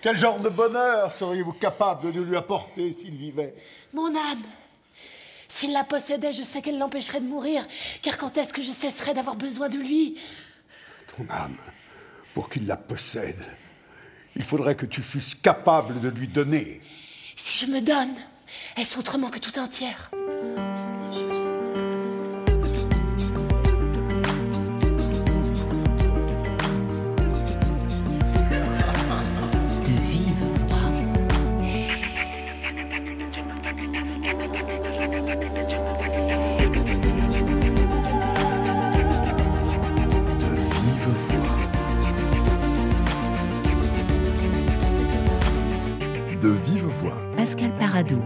Quel genre de bonheur seriez-vous capable de lui apporter s'il vivait? Mon âme. S'il la possédait, je sais qu'elle l'empêcherait de mourir, car quand est-ce que je cesserais d'avoir besoin de lui? Ton âme, pour qu'il la possède, il faudrait que tu fusses capable de lui donner. Si je me donne, est-ce autrement que tout entière? De vive voix. Pascal Paradou.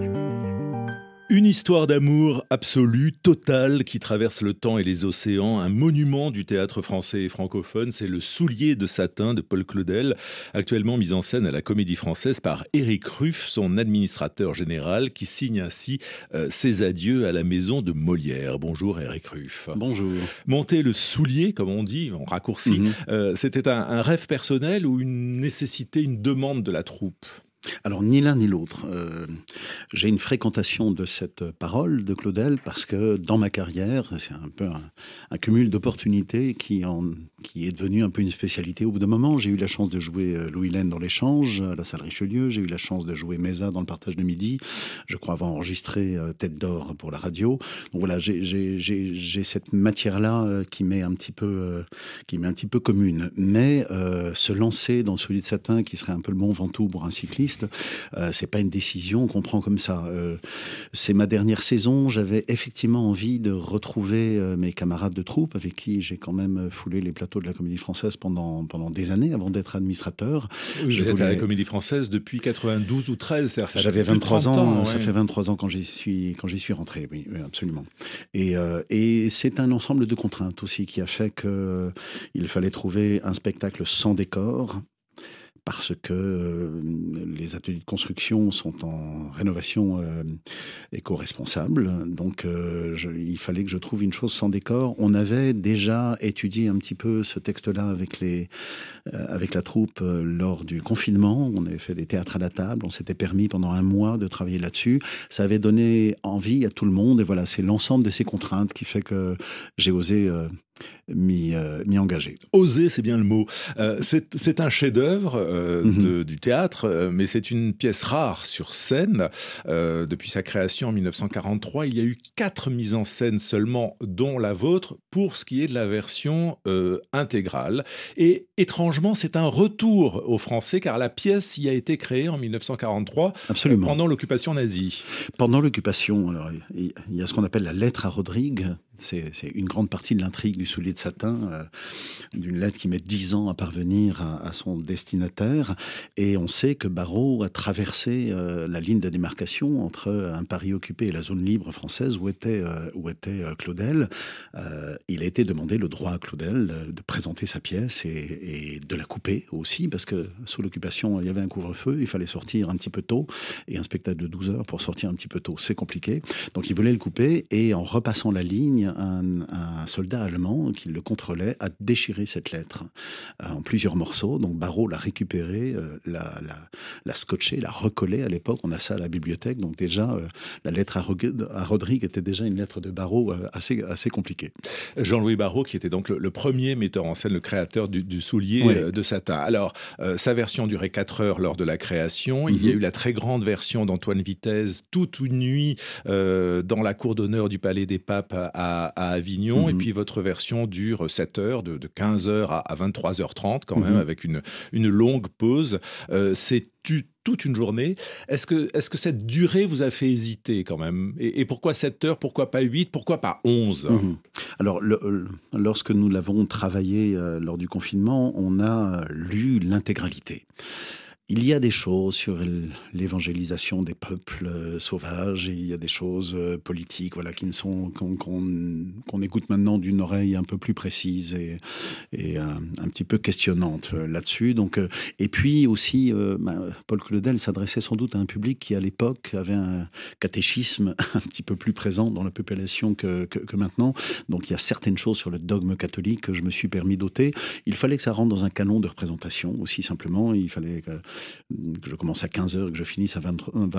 Une histoire d'amour absolue, totale, qui traverse le temps et les océans. Un monument du théâtre français et francophone, c'est Le Soulier de satin de Paul Claudel, actuellement mis en scène à la Comédie Française par Éric Ruff, son administrateur général, qui signe ainsi ses adieux à la maison de Molière. Bonjour Éric Ruff. Bonjour. Monter le soulier, comme on dit, en raccourci, c'était un rêve personnel ou une nécessité, une demande de la troupe ? Alors, ni l'un ni l'autre. J'ai une fréquentation de cette parole de Claudel parce que dans ma carrière, c'est un peu un cumul d'opportunités qui est devenu un peu une spécialité. Au bout d'un moment, j'ai eu la chance de jouer Louis Laine dans l'Échange, à la salle Richelieu. J'ai eu la chance de jouer Mesa dans le Partage de Midi. Je crois avoir enregistré Tête d'Or pour la radio. Donc voilà, j'ai cette matière-là qui m'est un petit peu commune. Mais se lancer dans le Soulier de satin, qui serait un peu le Mont Ventoux pour un cycliste, c'est pas une décision qu'on prend comme ça. C'est ma dernière saison. J'avais effectivement envie de retrouver mes camarades de troupe avec qui j'ai quand même foulé les plateaux de la Comédie Française pendant des années avant d'être administrateur. Oui, vous êtes à la Comédie Française depuis 92 ou 13. J'avais 23 ans. Ça fait 23 ans quand j'y suis rentré. Oui, absolument. Et c'est un ensemble de contraintes aussi qui a fait que il fallait trouver un spectacle sans décor, parce que les ateliers de construction sont en rénovation éco-responsable. Donc, il fallait que je trouve une chose sans décor. On avait déjà étudié un petit peu ce texte-là avec la troupe lors du confinement. On avait fait des théâtres à la table. On s'était permis pendant un mois de travailler là-dessus. Ça avait donné envie à tout le monde. Et voilà, c'est l'ensemble de ces contraintes qui fait que j'ai osé m'y engager. Oser, c'est bien le mot. C'est un chef-d'œuvre du théâtre, mais c'est une pièce rare sur scène. Depuis sa création en 1943, il y a eu 4 mises en scène seulement, dont la vôtre, pour ce qui est de la version intégrale. Et étrangement, c'est un retour aux Français, car la pièce y a été créée en 1943, pendant l'occupation nazie. Pendant l'occupation, alors, il y a ce qu'on appelle la lettre à Rodrigue. C'est une grande partie de l'intrigue du Soulier de satin, d'une lettre qui met 10 ans à parvenir à son destinataire. Et on sait que Barrault a traversé la ligne de démarcation entre un Paris occupé et la zone libre française où était Claudel. Il a été demandé le droit à Claudel de présenter sa pièce et de la couper aussi, parce que sous l'occupation, il y avait un couvre-feu, il fallait sortir un petit peu tôt, et un spectacle de 12 heures pour sortir un petit peu tôt, c'est compliqué. Donc il voulait le couper, et en repassant la ligne, un soldat allemand qui le contrôlait a déchiré cette lettre en plusieurs morceaux. Donc Barrault l'a récupérée, l'a scotchée, l'a recollée. À l'époque, on a ça à la bibliothèque. Donc déjà, la lettre à Rodrigue était déjà une lettre de Barrault assez compliquée. Jean-Louis Barrault, qui était donc le premier metteur en scène, le créateur du Soulier de satin. Alors, sa version durait 4 heures lors de la création. Il y a eu la très grande version d'Antoine Vitesse, toute une nuit dans la cour d'honneur du Palais des Papes à Avignon, et puis votre version dure 7 heures, de 15h à 23h30 quand même, avec une longue pause. C'est toute une journée. Est-ce que cette durée vous a fait hésiter quand même ? Et pourquoi 7 heures ? Pourquoi pas 8 ? Pourquoi pas 11 ? Alors, lorsque nous l'avons travaillé lors du confinement, on a lu l'intégralité. Il y a des choses sur l'évangélisation des peuples sauvages, et il y a des choses politiques, voilà, qui ne sont qu'on écoute maintenant d'une oreille un peu plus précise et un petit peu questionnante là-dessus. Donc, et puis aussi, Paul Claudel s'adressait sans doute à un public qui, à l'époque, avait un catéchisme un petit peu plus présent dans la population que maintenant. Donc, il y a certaines choses sur le dogme catholique que je me suis permis d'ôter. Il fallait que ça rentre dans un canon de représentation aussi, simplement. Il fallait que que je commence à 15h, que je finisse à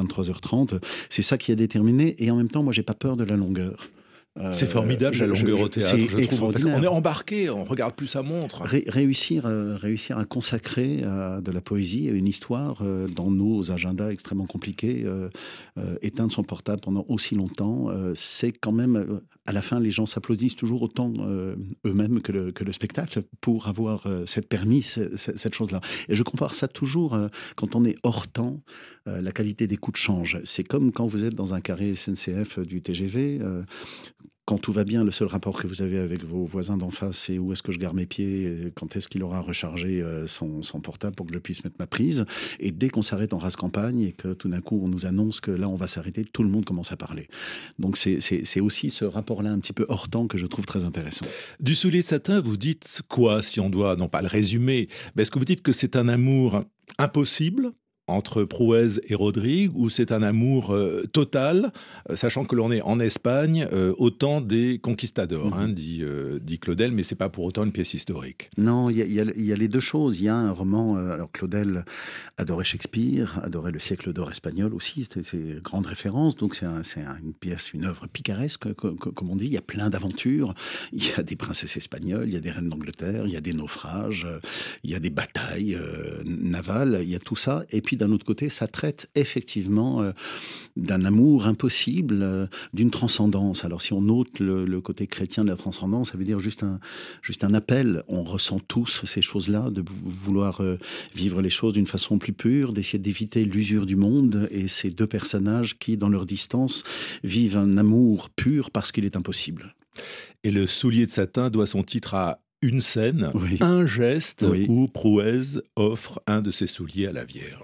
23h30. C'est ça qui a déterminé. Et en même temps, moi, j'ai pas peur de la longueur. C'est formidable la longueur au théâtre, je trouve. Parce qu'on est embarqué, on regarde plus sa montre. Réussir à consacrer de la poésie et une histoire dans nos agendas extrêmement compliqués, éteindre son portable pendant aussi longtemps, c'est quand même, à la fin, les gens s'applaudissent toujours autant eux-mêmes que le spectacle pour avoir permis cette chose-là. Et je compare ça toujours, quand on est hors temps, la qualité d'écoute change. C'est comme quand vous êtes dans un carré SNCF du TGV, quand tout va bien, le seul rapport que vous avez avec vos voisins d'en face, c'est où est-ce que je garde mes pieds, quand est-ce qu'il aura rechargé son portable pour que je puisse mettre ma prise. Et dès qu'on s'arrête en rase campagne et que tout d'un coup on nous annonce que là on va s'arrêter, tout le monde commence à parler. Donc c'est aussi ce rapport-là un petit peu hors temps que je trouve très intéressant. Du Soulier de Satin, vous dites quoi, si on doit, non pas le résumer, mais est-ce que vous dites que c'est un amour impossible entre Prouez et Rodrigue, ou c'est un amour total, sachant que l'on est en Espagne au temps des conquistadors, dit Claudel, mais c'est pas pour autant une pièce historique. Non, il y a les deux choses. Il y a un roman, alors Claudel adorait Shakespeare, adorait le siècle d'or espagnol aussi, c'était ses grandes références, donc c'est une pièce, une œuvre picaresque, comme on dit. Il y a plein d'aventures, il y a des princesses espagnoles, il y a des reines d'Angleterre, il y a des naufrages, il y a des batailles navales, il y a tout ça, et puis d'un autre côté, ça traite effectivement d'un amour impossible, d'une transcendance. Alors si on note le côté chrétien de la transcendance, ça veut dire juste un appel. On ressent tous ces choses-là, de vouloir vivre les choses d'une façon plus pure, d'essayer d'éviter l'usure du monde, et ces deux personnages qui, dans leur distance, vivent un amour pur parce qu'il est impossible. Et le Soulier de Satin doit son titre à une scène, oui. Un geste où Prouez offre un de ses souliers à la Vierge.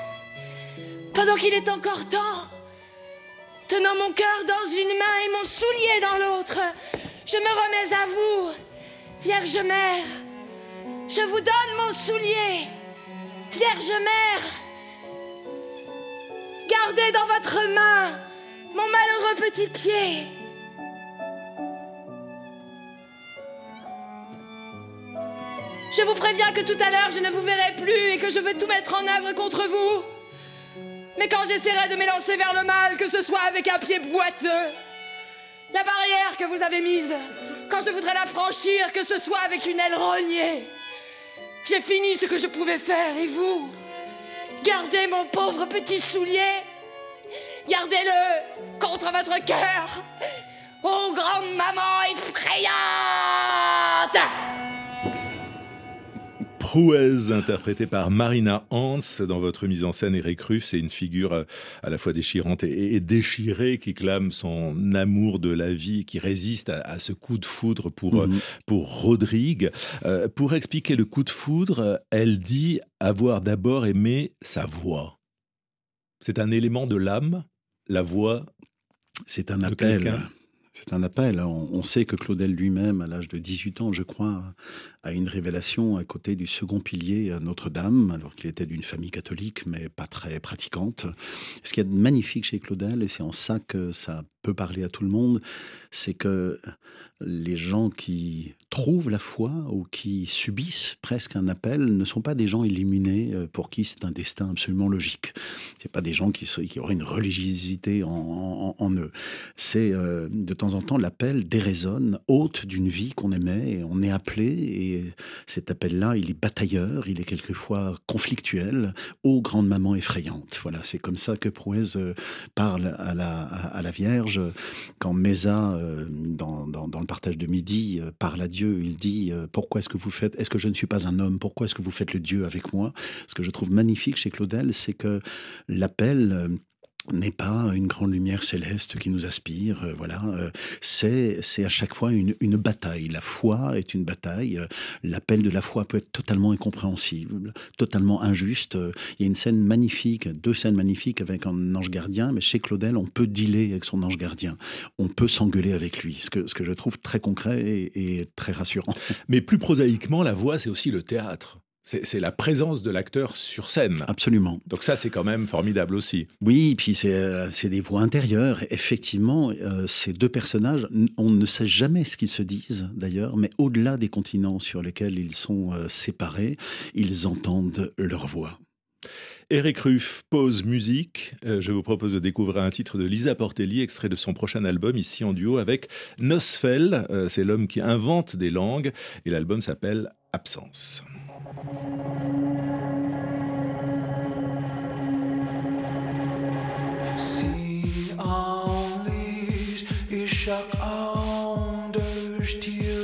Pendant qu'il est encore temps, tenant mon cœur dans une main et mon soulier dans l'autre, je me remets à vous, Vierge Mère. Je vous donne mon soulier, Vierge Mère. Gardez dans votre main mon malheureux petit pied. Je vous préviens que tout à l'heure je ne vous verrai plus et que je veux tout mettre en œuvre contre vous. Mais quand j'essaierai de m'élancer vers le mal, que ce soit avec un pied boiteux, la barrière que vous avez mise, quand je voudrais la franchir, que ce soit avec une aile rognée, j'ai fini ce que je pouvais faire, et vous, gardez mon pauvre petit soulier, gardez-le contre votre cœur, ô grande maman effrayante! Prouez, interprétée par Marina Hans. Dans votre mise en scène, Éric Ruff, c'est une figure à la fois déchirante et déchirée qui clame son amour de la vie, qui résiste à ce coup de foudre pour Rodrigue. Pour expliquer le coup de foudre, elle dit avoir d'abord aimé sa voix. C'est un élément de l'âme, la voix. C'est un appel. C'est un appel. On sait que Claudel lui-même, à l'âge de 18 ans, je crois, a une révélation à côté du second pilier à Notre-Dame, alors qu'il était d'une famille catholique, mais pas très pratiquante. Ce qu'il y a de magnifique chez Claudel, et c'est en ça que ça peut parler à tout le monde, c'est que les gens qui trouvent la foi ou qui subissent presque un appel ne sont pas des gens illuminés pour qui c'est un destin absolument logique. C'est pas des gens qui auraient une religiosité en eux. C'est de temps en temps l'appel déraisonne, hôte d'une vie qu'on aimait, et on est appelé, et cet appel-là, il est batailleur, il est quelquefois conflictuel, ô grande maman effrayante. Voilà, c'est comme ça que Prouez parle à la Vierge. Quand Méza, dans le partage de midi, parle à Dieu, il dit pourquoi est-ce que vous faites, est-ce que je ne suis pas un homme, pourquoi est-ce que vous faites le Dieu avec moi? Ce que je trouve magnifique chez Claudel, c'est que l'appel n'est pas une grande lumière céleste qui nous aspire, c'est à chaque fois une bataille. La foi est une bataille. L'appel de la foi peut être totalement incompréhensible, totalement injuste. Il y a une scène magnifique, deux scènes magnifiques avec un ange gardien, mais chez Claudel, on peut dealer avec son ange gardien. On peut s'engueuler avec lui, ce que je trouve très concret et très rassurant. Mais plus prosaïquement, la voix, c'est aussi le théâtre. C'est la présence de l'acteur sur scène. Absolument. Donc ça, c'est quand même formidable aussi. Oui, puis c'est des voix intérieures. Effectivement, ces deux personnages, on ne sait jamais ce qu'ils se disent, d'ailleurs, mais au-delà des continents sur lesquels ils sont séparés, ils entendent leur voix. Éric Ruff, pause musique. Je vous propose de découvrir un titre de Lisa Portelli, extrait de son prochain album, ici en duo avec Nosfell. C'est l'homme qui invente des langues et l'album s'appelle Absence. Sie unleash, ich schack anders dir.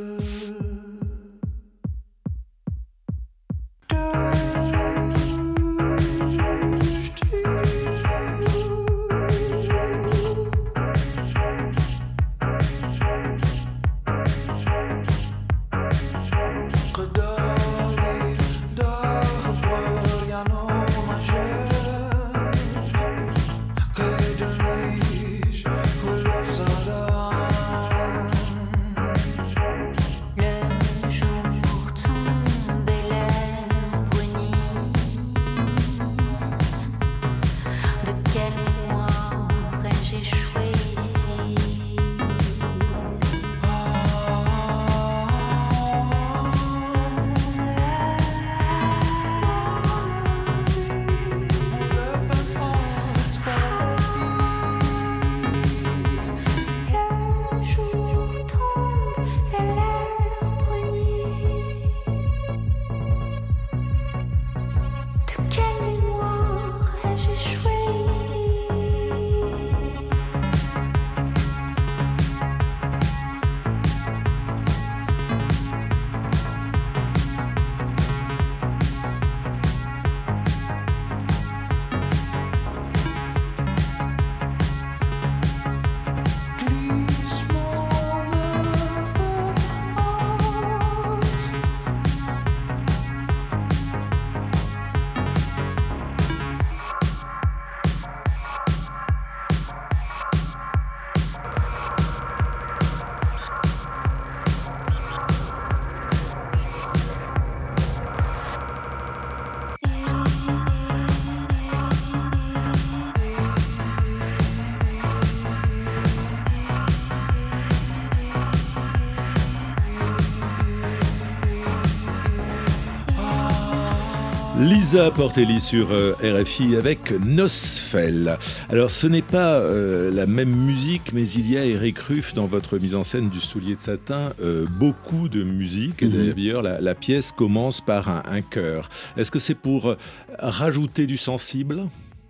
Lisa Portelli sur RFI avec Nosfell. Alors ce n'est pas la même musique, mais il y a, Éric Ruff, dans votre mise en scène du Soulier de Satin, beaucoup de musique. Et d'ailleurs, la pièce commence par un chœur. Est-ce que c'est pour rajouter du sensible ?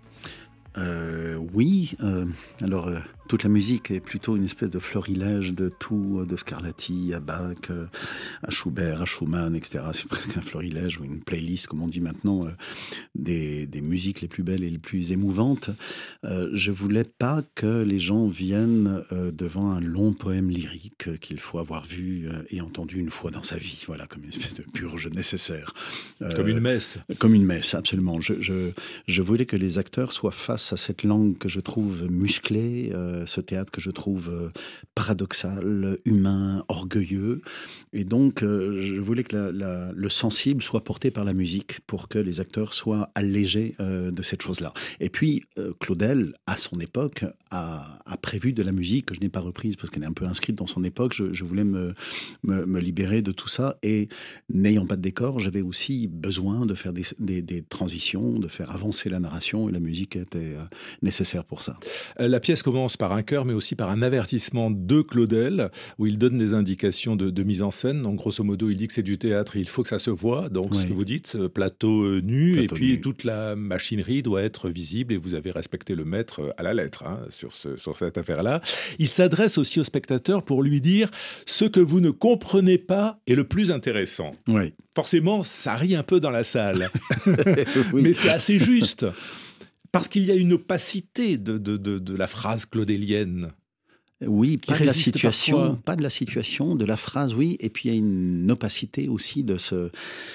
Oui, alors toute la musique est plutôt une espèce de florilège de tout, de Scarlatti à Bach, à Schubert, à Schumann, etc. C'est presque un florilège ou une playlist, comme on dit maintenant, des musiques les plus belles et les plus émouvantes. Je voulais pas que les gens viennent devant un long poème lyrique qu'il faut avoir vu et entendu une fois dans sa vie, voilà, comme une espèce de purge nécessaire. Comme une messe. Comme une messe, absolument. Je voulais que les acteurs soient face à cette langue que je trouve musclée, ce théâtre que je trouve paradoxal, humain, orgueilleux. Et donc, je voulais que le sensible soit porté par la musique pour que les acteurs soient allégés de cette chose-là. Et puis, Claudel, à son époque, a prévu de la musique que je n'ai pas reprise parce qu'elle est un peu inscrite dans son époque. Je voulais me libérer de tout ça. Et n'ayant pas de décor, j'avais aussi besoin de faire des transitions, de faire avancer la narration. Et la musique était nécessaire pour ça. La pièce commence par un chœur, mais aussi par un avertissement de Claudel, où il donne des indications de mise en scène. Donc, grosso modo, il dit que c'est du théâtre, il faut que ça se voit. Donc, ce que vous dites, plateau nu, et puis toute la machinerie doit être visible, et vous avez respecté le maître à la lettre sur cette affaire-là. Il s'adresse aussi au spectateur pour lui dire « Ce que vous ne comprenez pas est le plus intéressant ». Oui. Forcément, ça rit un peu dans la salle, mais c'est assez juste. Parce qu'il y a une opacité de la phrase claudélienne. Oui, pas de la situation, de la phrase, oui. Et puis il y a une opacité aussi de ce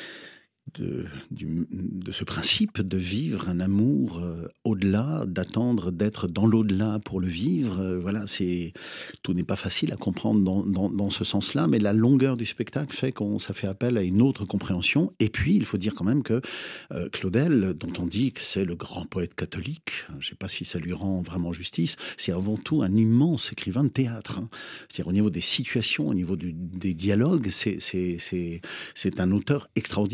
principe de vivre un amour au-delà, d'attendre d'être dans l'au-delà pour le vivre. Voilà, tout n'est pas facile à comprendre dans ce sens-là, mais la longueur du spectacle fait ça fait appel à une autre compréhension. Et puis, il faut dire quand même que Claudel, dont on dit que c'est le grand poète catholique, je ne sais pas si ça lui rend vraiment justice, c'est avant tout un immense écrivain de théâtre. C'est-à-dire au niveau des situations, au niveau des dialogues, c'est un auteur extraordinaire. La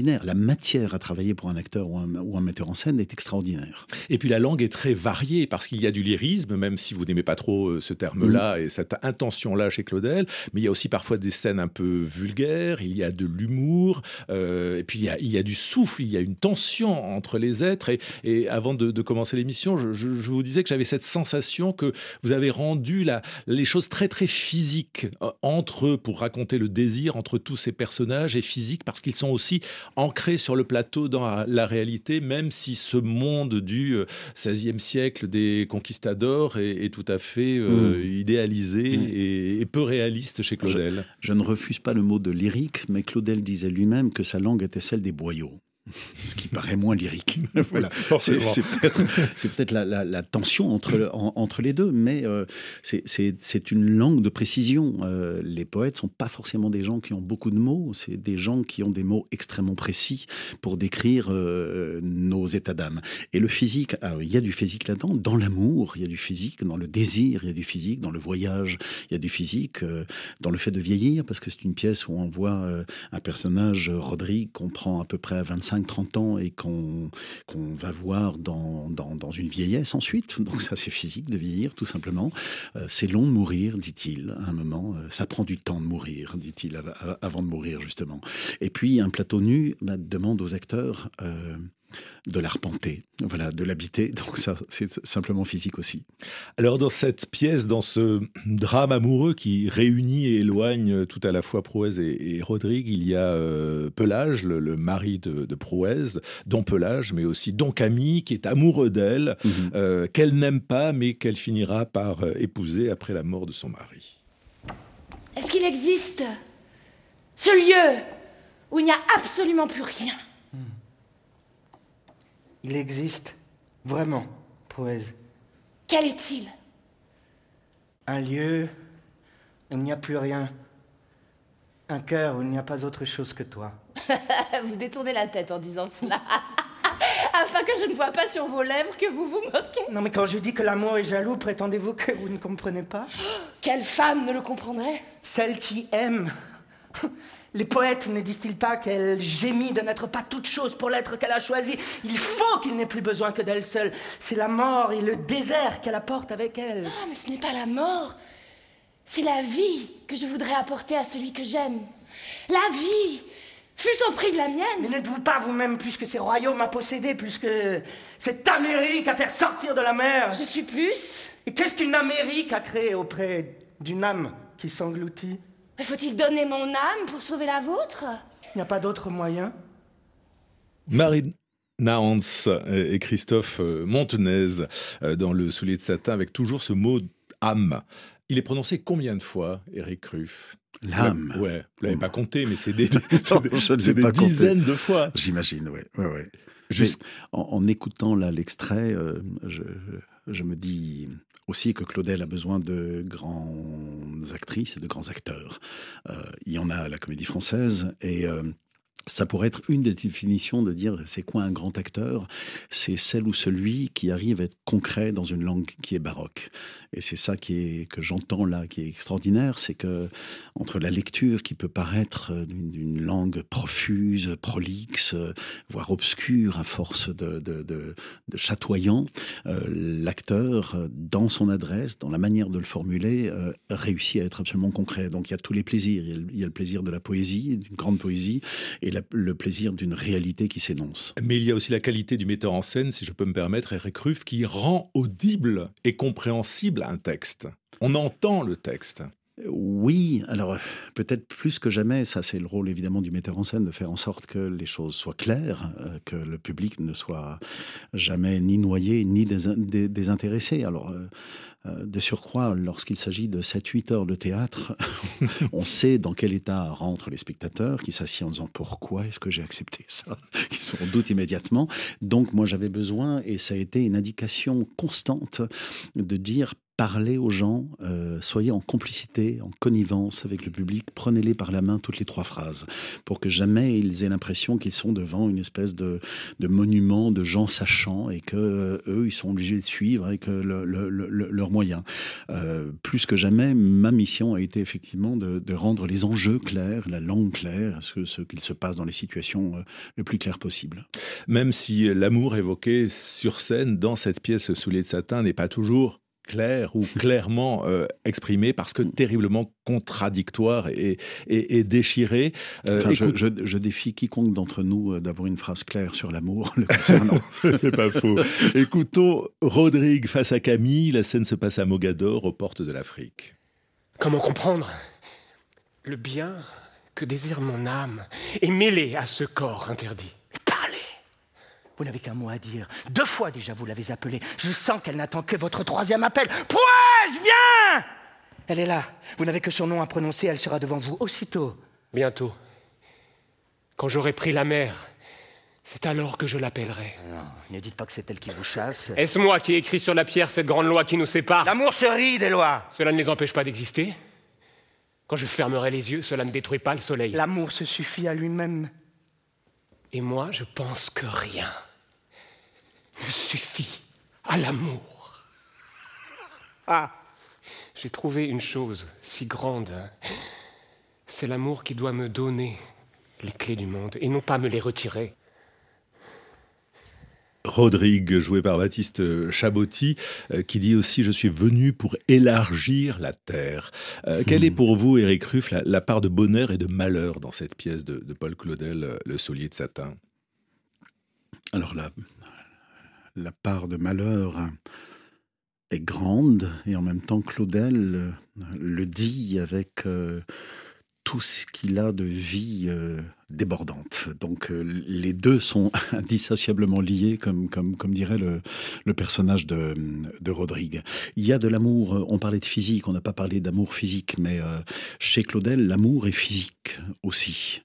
matière à travailler pour un acteur ou un metteur en scène est extraordinaire. Et puis la langue est très variée parce qu'il y a du lyrisme, même si vous n'aimez pas trop ce terme-là et cette intention-là chez Claudel, mais il y a aussi parfois des scènes un peu vulgaires, il y a de l'humour, et puis il y a du souffle, il y a une tension entre les êtres. Et avant de commencer l'émission, je vous disais que j'avais cette sensation que vous avez rendu les choses très très physiques pour raconter le désir entre tous ces personnages, et physiques parce qu'ils sont aussi ancrés sur le plateau dans la réalité, même si ce monde du XVIe siècle des conquistadors est tout à fait idéalisé et peu réaliste chez Claudel. Je ne refuse pas le mot de lyrique, mais Claudel disait lui-même que sa langue était celle des boyaux. Ce qui paraît moins lyrique. Voilà. C'est peut-être la tension entre les deux, mais c'est une langue de précision. Les poètes ne sont pas forcément des gens qui ont beaucoup de mots, c'est des gens qui ont des mots extrêmement précis pour décrire nos états d'âme. Et le physique, il y a du physique là-dedans, dans l'amour, il y a du physique, dans le désir, il y a du physique, dans le voyage, il y a du physique, dans le fait de vieillir, parce que c'est une pièce où on voit un personnage, Rodrigue, qu'on prend à peu près à 25-30 ans et qu'on va voir dans une vieillesse ensuite. Donc ça, c'est physique de vieillir, tout simplement. C'est long de mourir, dit-il, à un moment. Ça prend du temps de mourir, dit-il, avant de mourir, justement. Et puis, un plateau nu demande aux acteurs de l'arpenter, voilà, de l'habiter. Donc ça, c'est simplement physique aussi. Alors dans cette pièce, dans ce drame amoureux qui réunit et éloigne tout à la fois Prouès et Rodrigue, il y a Pelage, le mari de Prouès, Don Pelage, mais aussi Don Camille, qui est amoureux d'elle, qu'elle n'aime pas, mais qu'elle finira par épouser après la mort de son mari. Est-ce qu'il existe ce lieu où il n'y a absolument plus rien? Il existe, vraiment, Prouès. Quel est-il? Un lieu où il n'y a plus rien. Un cœur où il n'y a pas autre chose que toi. Vous détournez la tête en disant cela. Afin que je ne vois pas sur vos lèvres que vous vous moquez. Non, mais quand je dis que l'amour est jaloux, prétendez-vous que vous ne comprenez pas? Quelle femme ne le comprendrait? Celle qui aime. Les poètes ne disent-ils pas qu'elle gémit de n'être pas toute chose pour l'être qu'elle a choisi? Il faut qu'il n'ait plus besoin que d'elle seule. C'est la mort et le désert qu'elle apporte avec elle. Ah, mais ce n'est pas la mort. C'est la vie que je voudrais apporter à celui que j'aime. La vie, fût-ce au prix de la mienne. Mais n'êtes-vous pas vous-même plus que ces royaumes à posséder, plus que cette Amérique à faire sortir de la mer? Je suis plus. Et qu'est-ce qu'une Amérique à créer auprès d'une âme qui s'engloutit? Mais faut-il donner mon âme pour sauver la vôtre? Il n'y a pas d'autre moyen? Marina Hans et Christophe Montenez dans Le Soulier de Satin, avec toujours ce mot âme. Il est prononcé combien de fois, Éric Ruff? L'âme. Ouais, vous l'avez pas compté, mais c'est des pas dizaines compté. de fois. J'imagine, ouais. Juste en écoutant là l'extrait, je me dis aussi que Claudel a besoin de grandes actrices et de grands acteurs. Il y en a à la Comédie Française et ça pourrait être une des définitions de dire c'est quoi un grand acteur? C'est celle ou celui qui arrive à être concret dans une langue qui est baroque. Et c'est ça que j'entends là, qui est extraordinaire, c'est que entre la lecture qui peut paraître d'une langue profuse, prolixe, voire obscure à force de chatoyant, l'acteur, dans son adresse, dans la manière de le formuler, réussit à être absolument concret. Donc il y a tous les plaisirs. Il y a le plaisir de la poésie, d'une grande poésie, et le plaisir d'une réalité qui s'énonce. Mais il y a aussi la qualité du metteur en scène, si je peux me permettre, Éric Ruff, qui rend audible et compréhensible un texte. On entend le texte. Oui, alors peut-être plus que jamais, ça c'est le rôle évidemment du metteur en scène, de faire en sorte que les choses soient claires, que le public ne soit jamais ni noyé ni désintéressé. Alors de surcroît, lorsqu'il s'agit de 7-8 heures de théâtre, on sait dans quel état rentrent les spectateurs, qui s'assiedent en disant « Pourquoi est-ce que j'ai accepté ça ?» qui sont en doute immédiatement. Donc moi j'avais besoin, et ça a été une indication constante, de dire « Parlez aux gens, soyez en complicité, en connexion connivence avec le public, prenez-les par la main toutes les 3 phrases, pour que jamais ils aient l'impression qu'ils sont devant une espèce de monument de gens sachants et que eux, ils sont obligés de suivre avec leurs moyens. Plus que jamais, ma mission a été effectivement de rendre les enjeux clairs, la langue claire, ce qu'il se passe dans les situations le plus clair possible. Même si l'amour évoqué sur scène dans cette pièce Souliers de satin n'est pas toujours clair ou clairement exprimé parce que terriblement contradictoire et déchiré. Enfin, je défie quiconque d'entre nous d'avoir une phrase claire sur l'amour le concernant. C'est pas faux. Écoutons Rodrigue face à Camille. La scène se passe à Mogador, aux portes de l'Afrique. Comment comprendre le bien que désire mon âme est mêlé à ce corps interdit? Vous n'avez qu'un mot à dire. 2 fois déjà, vous l'avez appelée. Je sens qu'elle n'attend que votre 3e appel. Prouesse, viens! Elle est là. Vous n'avez que son nom à prononcer. Elle sera devant vous aussitôt. Bientôt. Quand j'aurai pris la mer, c'est alors que je l'appellerai. Non, ne dites pas que c'est elle qui vous chasse. Est-ce moi qui ai écrit sur la pierre cette grande loi qui nous sépare? L'amour se rit des lois. Cela ne les empêche pas d'exister. Quand je fermerai les yeux, cela ne détruit pas le soleil. L'amour se suffit à lui-même. Et moi, je pense que rien ne suffit à l'amour. Ah, j'ai trouvé une chose si grande. C'est l'amour qui doit me donner les clés du monde et non pas me les retirer. Rodrigue, joué par Baptiste Chaboty, qui dit aussi « Je suis venu pour élargir la terre ». Quelle est pour vous, Éric Ruff, la part de bonheur et de malheur dans cette pièce de Paul Claudel, Le Soulier de satin? Alors la part de malheur est grande et en même temps Claudel le dit avec tout ce qu'il a de vie débordante. Donc les deux sont indissociablement liés, comme dirait le personnage de Rodrigue. Il y a de l'amour, on parlait de physique, on n'a pas parlé d'amour physique, mais chez Claudel, l'amour est physique aussi.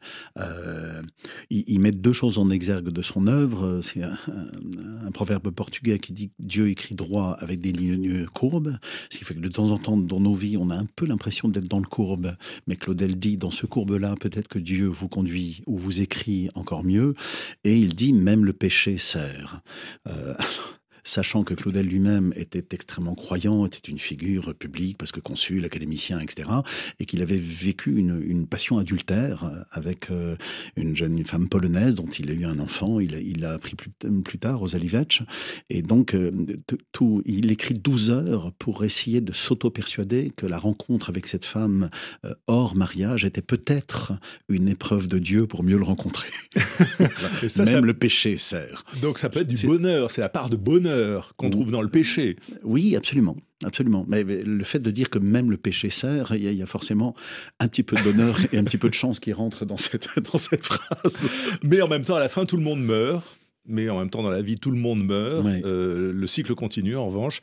Il met 2 choses en exergue de son œuvre. C'est un proverbe portugais qui dit « Dieu écrit droit avec des lignes courbes », ce qui fait que de temps en temps, dans nos vies, on a un peu l'impression d'être dans le courbe, mais Claudel dit « Dans ce courbe-là, peut-être que Dieu vous conduit ou vous écrit encore mieux », et il dit « Même le péché sert ». Sachant que Claudel lui-même était extrêmement croyant, était une figure publique, parce que consul, académicien, etc., et qu'il avait vécu une passion adultère avec une femme polonaise dont il a eu un enfant, il l'a appris plus tard, Rosalie Vetch, et donc il écrit 12 heures pour essayer de s'auto-persuader que la rencontre avec cette femme hors mariage était peut-être une épreuve de Dieu pour mieux le rencontrer. Et ça, le péché sert. Donc ça peut être du bonheur, c'est la part de bonheur qu'on trouve dans le péché. Oui, absolument. Absolument. Mais le fait de dire que même le péché sert, il y a forcément un petit peu de bonheur et un petit peu de chance qui rentre dans cette phrase. Mais en même temps, à la fin, tout le monde meurt. Mais en même temps, dans la vie, tout le monde meurt. Oui. Le cycle continue, en revanche.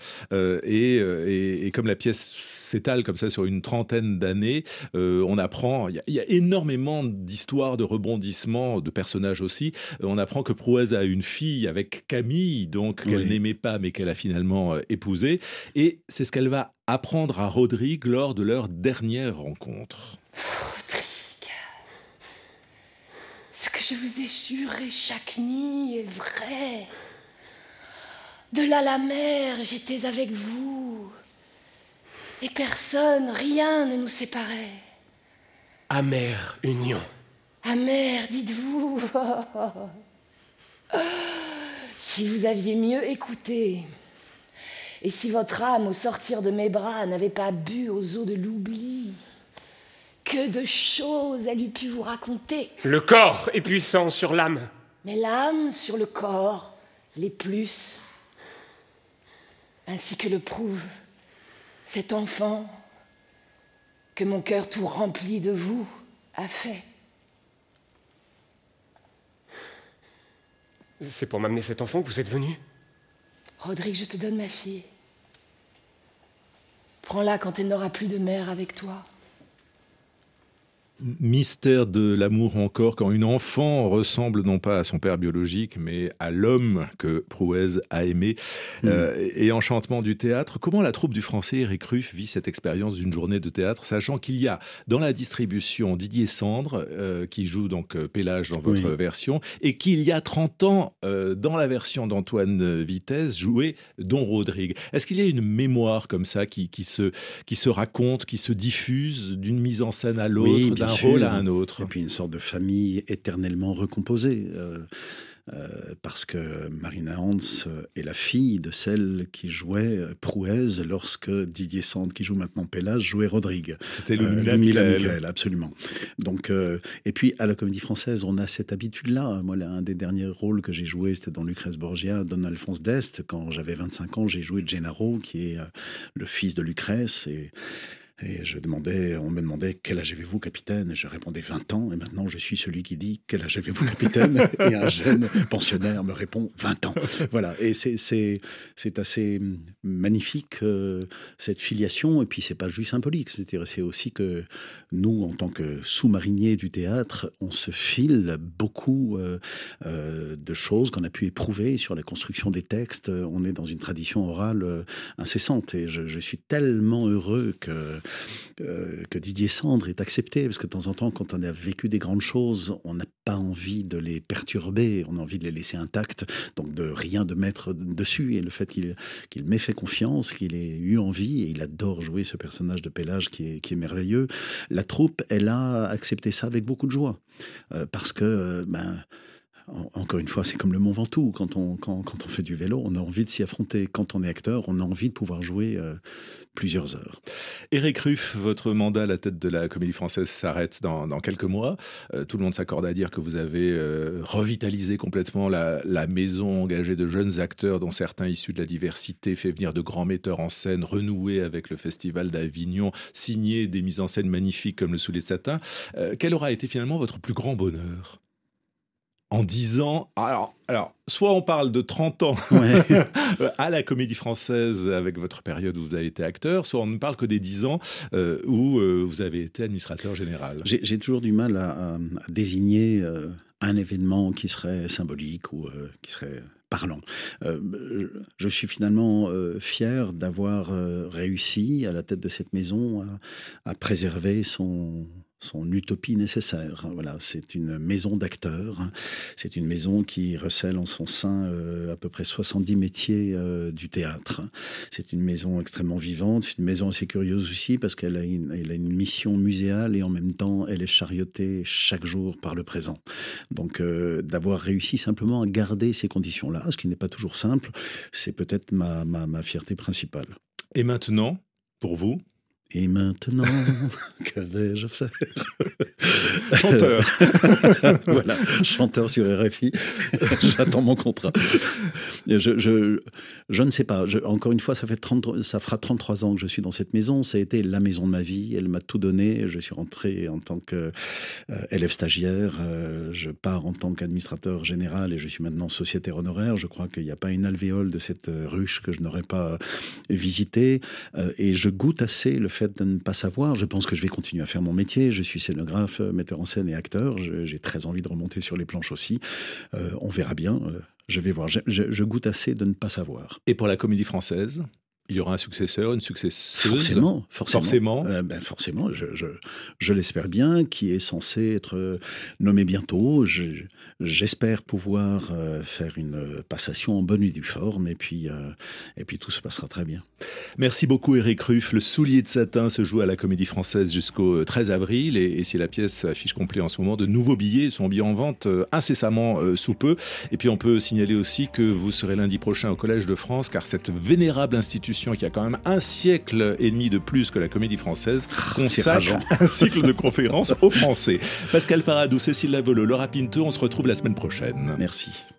Et comme la pièce s'étale comme ça sur une 30aine d'années, on apprend... Il y a énormément d'histoires, de rebondissements, de personnages aussi. On apprend que Prouesse a une fille avec Camille, donc qu'elle n'aimait pas, mais qu'elle a finalement épousée. Et c'est ce qu'elle va apprendre à Rodrigue lors de leur dernière rencontre. Ce que je vous ai juré chaque nuit est vrai. De là la mer, j'étais avec vous. Et personne, rien ne nous séparait. Amère union. Amère, dites-vous. Si vous aviez mieux écouté, et si votre âme, au sortir de mes bras, n'avait pas bu aux eaux de l'oubli, que de choses elle eût pu vous raconter. Le corps est puissant sur l'âme. Mais l'âme sur le corps l'est plus. Ainsi que le prouve cet enfant que mon cœur tout rempli de vous a fait. C'est pour m'amener cet enfant que vous êtes venu? Rodrigue, je te donne ma fille. Prends-la quand elle n'aura plus de mère avec toi. Mystère de l'amour encore, quand une enfant ressemble non pas à son père biologique, mais à l'homme que Prouez a aimé. Et enchantement du théâtre. Comment la troupe du Français, Éric Ruff, vit cette expérience d'une journée de théâtre, sachant qu'il y a dans la distribution Didier Sandre, qui joue donc Pélage dans votre version, et qu'il y a 30 ans, dans la version d'Antoine Vitesse, joué Don Rodrigue. Est-ce qu'il y a une mémoire comme ça qui se raconte, qui se diffuse d'une mise en scène à l'autre, d'un rôle à un autre? Et puis une sorte de famille éternellement recomposée. Parce que Marina Hans est la fille de celle qui jouait Prouez lorsque Didier Sand, qui joue maintenant Pélage, jouait Rodrigue. C'était Ludmilla Michael, absolument. Donc, et puis à la Comédie Française, on a cette habitude-là. Moi, un des derniers rôles que j'ai joué, c'était dans Lucrèce Borgia, Don Alphonse d'Este. Quand j'avais 25 ans, j'ai joué Gennaro, qui est le fils de Lucrèce. Et on me demandait quel âge avez-vous, capitaine? Et je répondais 20 ans. Et maintenant, je suis celui qui dit quel âge avez-vous, capitaine? Et un jeune pensionnaire me répond 20 ans. Voilà. Et c'est assez magnifique, cette filiation. Et puis, c'est pas juste symbolique. C'est aussi que nous, en tant que sous-mariniers du théâtre, on se file beaucoup de choses qu'on a pu éprouver sur la construction des textes. On est dans une tradition orale incessante. Et je suis tellement heureux que Didier Sandre est accepté, parce que de temps en temps, quand on a vécu des grandes choses, on n'a pas envie de les perturber, on a envie de les laisser intactes, donc de rien de mettre dessus. Et le fait qu'il m'ait fait confiance, qu'il ait eu envie, et il adore jouer ce personnage de Pélage qui est merveilleux, la troupe, elle a accepté ça avec beaucoup de joie, parce que encore une fois, c'est comme le Mont Ventoux. Quand on fait du vélo, on a envie de s'y affronter. Quand on est acteur, on a envie de pouvoir jouer plusieurs heures. Éric Ruff, votre mandat à la tête de la Comédie Française s'arrête dans quelques mois. Tout le monde s'accorde à dire que vous avez revitalisé complètement la maison, engagée de jeunes acteurs, dont certains issus de la diversité, fait venir de grands metteurs en scène, renoué avec le Festival d'Avignon, signé des mises en scène magnifiques comme Le Soulier de Satin. Quel aura été finalement votre plus grand bonheur en 10 ans? Alors, soit on parle de 30 ans à la Comédie Française avec votre période où vous avez été acteur, soit on ne parle que des 10 ans où vous avez été administrateur général. J'ai toujours du mal à désigner un événement qui serait symbolique ou qui serait parlant. Je suis finalement fier d'avoir réussi à la tête de cette maison à préserver son utopie nécessaire. Voilà, c'est une maison d'acteurs. C'est une maison qui recèle en son sein à peu près 70 métiers du théâtre. C'est une maison extrêmement vivante. C'est une maison assez curieuse aussi parce qu'elle a une mission muséale et en même temps, elle est chariotée chaque jour par le présent. Donc, d'avoir réussi simplement à garder ces conditions-là, ce qui n'est pas toujours simple, c'est peut-être ma fierté principale. Et maintenant, pour vous ? Et maintenant, que vais-je faire? Chanteur. Voilà, chanteur sur RFI. J'attends mon contrat. Je ne sais pas. Encore une fois, ça fera 33 ans que je suis dans cette maison. Ça a été la maison de ma vie. Elle m'a tout donné. Je suis rentré en tant qu'élève stagiaire. Je pars en tant qu'administrateur général et je suis maintenant sociétaire honoraire. Je crois qu'il n'y a pas une alvéole de cette ruche que je n'aurais pas visitée. Et je goûte assez le fait de ne pas savoir. Je pense que je vais continuer à faire mon métier. Je suis scénographe, metteur en scène et acteur. J'ai très envie de remonter sur les planches aussi. On verra bien. Je vais voir. Je goûte assez de ne pas savoir. Et pour la Comédie Française, il y aura un successeur, une successeuse? Forcément. Forcément, je l'espère bien, qui est censé être nommé bientôt. J'espère pouvoir faire une passation en bonne et due forme, et puis tout se passera très bien. Merci beaucoup Éric Ruff. Le Soulier de Satin se joue à la Comédie Française jusqu'au 13 avril, et si la pièce affiche complet en ce moment, de nouveaux billets sont mis en vente incessamment sous peu. Et puis on peut signaler aussi que vous serez lundi prochain au Collège de France, car cette vénérable institution qui a quand même un siècle et demi de plus que la Comédie Française consacre un cycle de conférences aux Français. Pascal Paradou, Cécile Lavolo, Laura Pinto, on se retrouve la semaine prochaine. Merci.